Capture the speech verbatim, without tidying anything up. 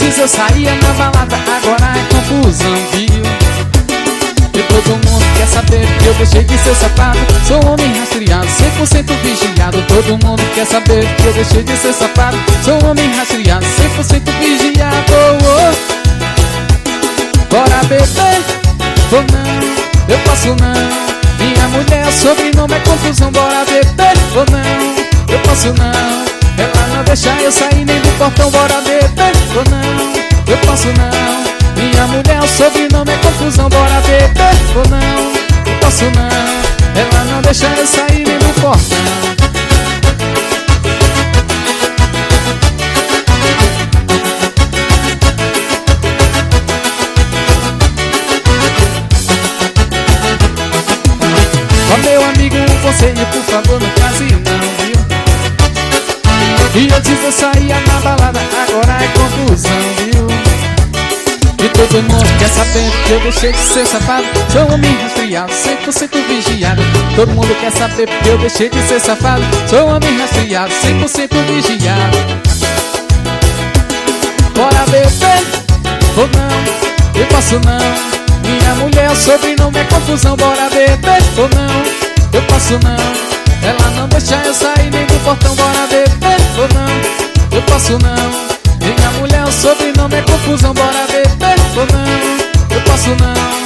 antes eu saía na balada, agora é confusão, viu? E todo mundo quer saber que eu deixei de ser safado. Sou homem rastreado, cem por cento vigiado. Todo mundo quer saber que eu deixei de ser safado. Sou homem rastreado, cem por cento vigiado. Oh, oh. Bora beber, ou não, eu posso não. Minha mulher, sobrenome é confusão. Bora beber, ou não, eu posso não. Ela não deixa eu sair nem do portão. Bora beber, ou não, eu posso não. Minha mulher, o sobrenome é confusão. Bora beber, ou não, eu posso não. Ela não deixa eu sair nem do portão. Ó meu amigo, um conselho, por favor, não case não, viu? E antes eu saía na balada, agora é confusão, viu? E todo mundo quer saber que eu deixei de ser safado. Sou homem rastreado, cem por cento vigiado. Todo mundo quer saber que eu deixei de ser safado. Sou homem rastreado, cem por cento vigiado. Bora beber, ou não, eu posso não. Minha mulher, sobrenome é confusão. Bora beber, ou não, eu posso não. Ela não deixa eu sair nem do portão. Bora beber, ou não, eu posso não. Minha mulher, o sobrenome é confusão. Bora beber, ou não, eu posso não.